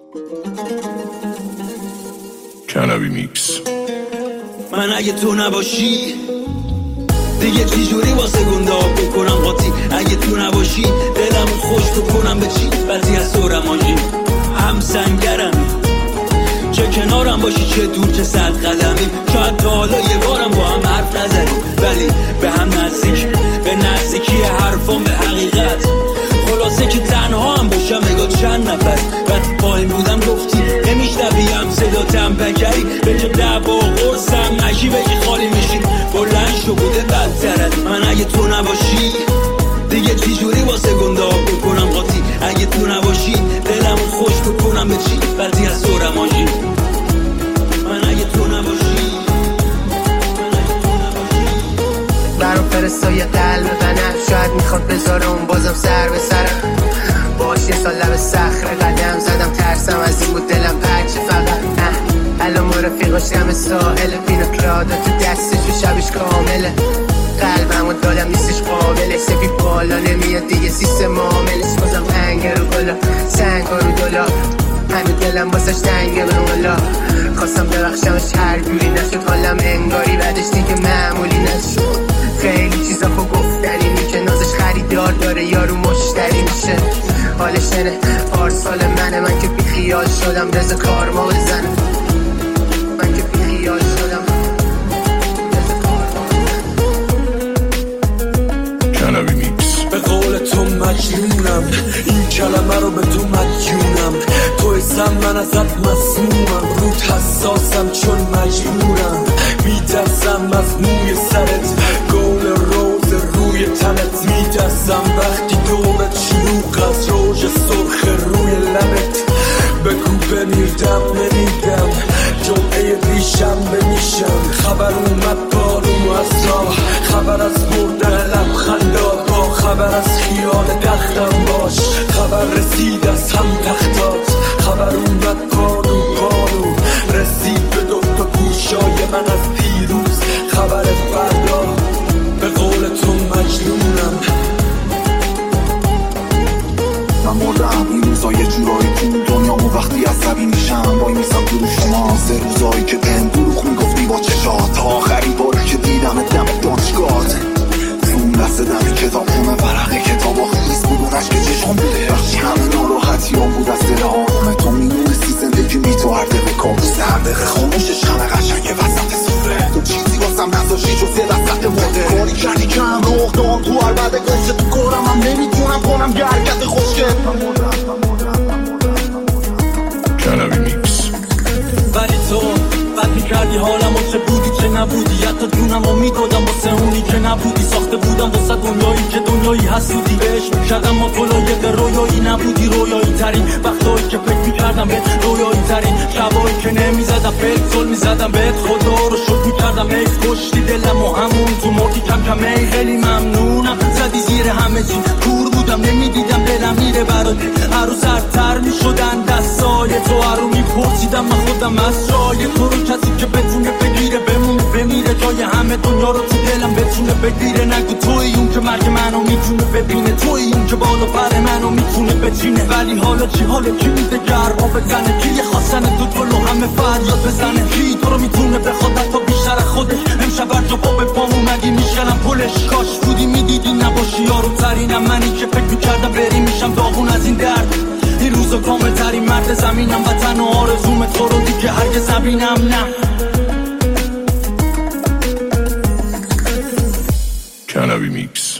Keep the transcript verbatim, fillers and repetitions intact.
کنوی میکس. من اگه تو نباشی دیگه چی جوری واسه گنده ها بکنم قاطی؟ اگه تو نباشی دلم خوش تو کنم به چی؟ بعضی از سورمانجی هم سنگرمی، چه کنارم باشی چه دور چه صد قدمی. شاید تا حالا یه بارم با هم حرف نزدیم ولی به هم نزدیک، به نزدیکی حرفان به حقیقت. خلاصه که تنها هم باشم نگاه چند نفر وقتی پایین بودم گفتی نمیشنویم صداتم پکری به جا دعوا قرصم نشی بگی خالی میشی بلند شو بوده بدترت. من اگه تو نباشی دیگه چی جوری واسه گنده ها بکنم قاطی؟ اگه تو نباشی دلم خوش بکنم به چی؟ بعضی از سورمانجی. من اگه تو نباشی برام فرستای قلب بنر، شاید میخواد بذاره اون بازم سر به سرم. باش یه سال لب صخره قدم زدم، ترسم از این بود دلم پرچه فقط. نه الان ما رفیقاش دم ساحل، پیناکلادا تو دستش و شبش کامله. قلبم و دادم نیستش قابلش، سفی بالا نمیاد دیگه سیستم معاملش. بازم انگه رو گلا سنگ رو دلا، همین دلم باسش تنگه به مولا. خواستم ببخشمش هر جوری نشد، حالم انگاری بعدش دیگه معمولی نشد. خیلی چیزا خب گفتنی که نازش خریدار داره یارو مشتری میشه. حالش ننه پارسال منه، من که بی خیال شدم رز کار ما بزنه. من که بی خیال شدم کنوی میکس. به قول تو مجنونم، این کلمه رو به تو مدیونم. تو اسم من ازت مسمومم، رود حساسم چون مجبورم. میترسم از موی سرت، گول روز روی تنت. میترسم وقتی دورت شلوغ از روژ سرخ روی لبت. بگو بمیردم نمیدم، جمعه ریشم بمیشم. خبر اومد بارون از راه، خبر از بردن لبخندات. با خبر از خیال دختم باش، خبر رسید از هم تختات. خبر اومد بارون بارون رسید به دوتا گوشای من از دیروز. خبر فردا به قول تو مجنونم. من مردم این روزا یه جورایی تو دنیامو وقتی عصبی میشم وای میسم تو رو شما. سه روزایی که بهم دروغ میگفتی با چشات، تا آخرین باری که دیدم دم دانشگاهت. اون دست دم کتاب خونه ورقه کتاب آخیز بود اون عشق چشم بوده. وقتی همه ناراحتیام بود از دل آرومه، تو میدونستی زندگی بی تو هر دقیقه کابوسه. هر دقیقه خاموشش همه قشنگه وسط سفره. تو چیزی واسم نذاشتی جز یه وسط مرده. کاری کردی که هم روح دام تو هر بعد گفته تو کارم هم نمیتونم کنم گرگت خوشگل. کنوی میکس. ولی تو بد میکردی حالم و چه بودی چه نبودی. حتی جونم رو میدادم واسه اونی که نبودی. ساخته بودم واسه دنیایی که دنیایی حسودی بهش میکردم. ما تو لایق رویایی نبودی، رویایی ترین وقتایی که فکر میکردم بهت، رویایی ترین شبایی که نمیزدم بهت زل میزدم بهت. خدا رو شکر میکردم حیف کشتی دلم و همون تو مردی کم کم. ای خیلی ممنونم زدی زیر همه چی، کور بودم نمیدیدم دلم میره برات. هر روز سرتر میشدن دستای تو، هر رو میپرسیدم من خودم از جای تو رو. کسی که بتونه بگیره بمونه بمیره، جای همه دنیا رو تو دلم بتونه بگیره. نگو توی اون که مرگ منو میتونه ببینه، توی اون که بالا پر منو میتونه بچینه. ولی حالا چی؟ حالا کی میده گرما بزنه؟ کی خواستن تو جلو همه فریاد بزنه؟ کی تو رو میتونه بخواد حتی بیشتر خودش؟ امشب بر جو با به پام اومدی میشکنم پلش. کاش بودی میدیدی نباشی یارو ترینم. منی که فکر میکردم بری میشم داغون از این درد. این روزا کامل ترین مرد زمینم، وطن و آرزوم تو رو دیگه هرگز نبینم. نه کنوی میکس.